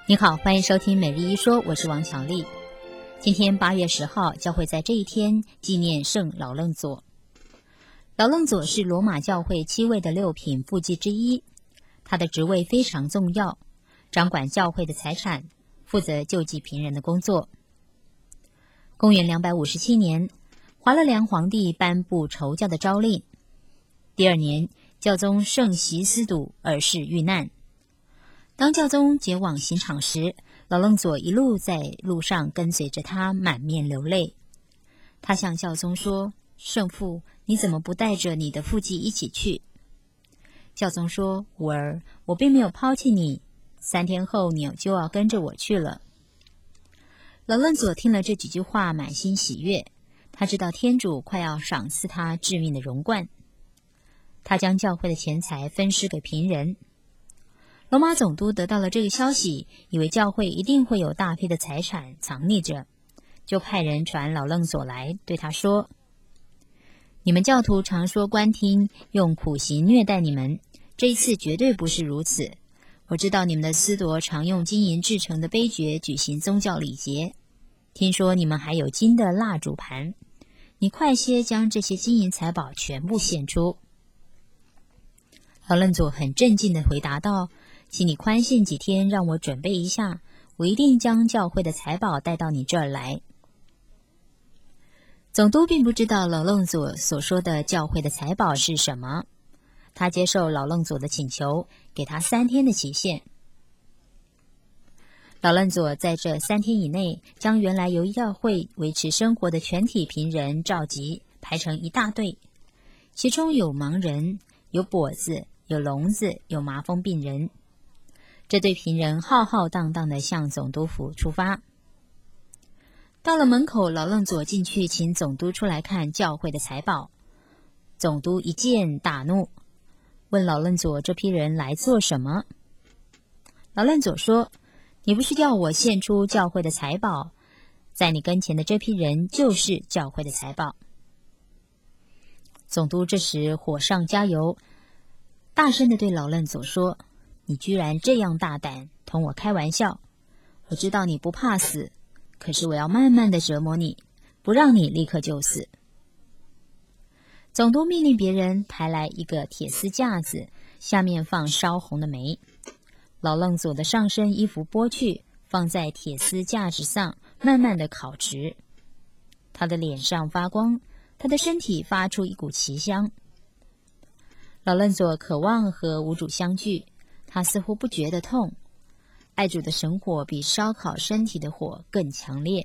你好，欢迎收听每日一说，我是王巧丽。今天8月10号，教会在这一天纪念圣老楞佐。老楞佐是罗马教会7位的6品副祭之一，他的职位非常重要，掌管教会的财产，负责救济贫人的工作。公元257年，华勒良皇帝颁布仇教的诏令。第2年，教宗圣席斯笃二世遇难。当教宗前往刑场时，老楞佐一路在路上跟随着他，满面流泪。他向教宗说：“圣父，你怎么不带着你的副祭一起去？”教宗说：“吾儿，我并没有抛弃你，3天后你就要跟着我去了。”老楞佐听了这几句话，满心喜悦。他知道天主快要赏赐他致命的荣冠。他将教会的钱财分施给贫人。罗马总督得到了这个消息，以为教会一定会有大批的财产藏匿着，就派人传老楞佐来，对他说：“你们教徒常说官厅用苦刑虐待你们，这一次绝对不是如此。我知道你们的司铎常用金银制成的杯爵举行宗教礼节，听说你们还有金的蜡烛盘，你快些将这些金银财宝全部献出。”老楞佐很镇静地回答道：“请你宽限几天，让我准备一下，我一定将教会的财宝带到你这儿来。”总督并不知道老楞佐所说的教会的财宝是什么，他接受老楞佐的请求，给他3天的期限。老楞佐在这3天以内，将原来由教会维持生活的全体贫人召集，排成一大队，其中有盲人，有跛子，有聋子，有麻风病人。这对贫人浩浩荡荡地向总督府出发。到了门口，老楞佐进去请总督出来看教会的财宝。总督一见大怒，问老楞佐这批人来做什么。老楞佐说：“你不是要我献出教会的财宝，在你跟前的这批人就是教会的财宝。”总督这时火上加油，大声地对老楞佐说：“你居然这样大胆，同我开玩笑！我知道你不怕死，可是我要慢慢地折磨你，不让你立刻就死。”总督命令别人抬来一个铁丝架子，下面放烧红的煤。老楞佐的上身衣服剥去，放在铁丝架子上，慢慢地烤直。他的脸上发光，他的身体发出一股奇香。老楞佐渴望和无主相聚，他似乎不觉得痛。爱主的神火比烧烤身体的火更强烈。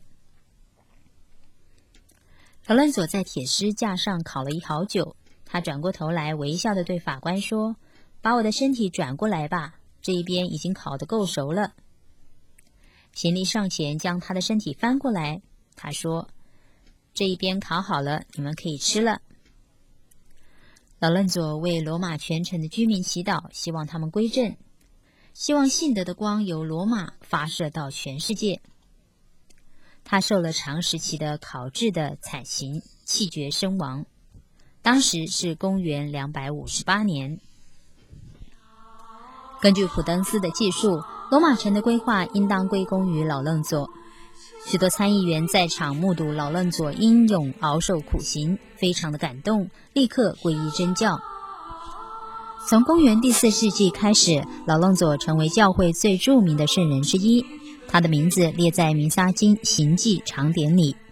老楞佐在铁丝架上烤了好久，他转过头来，微笑地对法官说：“把我的身体转过来吧，这一边已经烤得够熟了。”刑吏上前将他的身体翻过来，他说：“这一边烤好了，你们可以吃了。”老楞佐为罗马全城的居民祈祷，希望他们归正，希望信德的光由罗马发射到全世界。他受了长时期的烤制的惨刑，气绝身亡。当时是公元258年。根据普登斯的记述，罗马城的规划应当归功于老楞佐。许多参议员在场目睹老楞佐英勇熬受苦刑，非常的感动，立刻皈依真教。从公元第4世纪开始，老楞佐成为教会最著名的圣人之一，他的名字列在弥撒经行记长典里。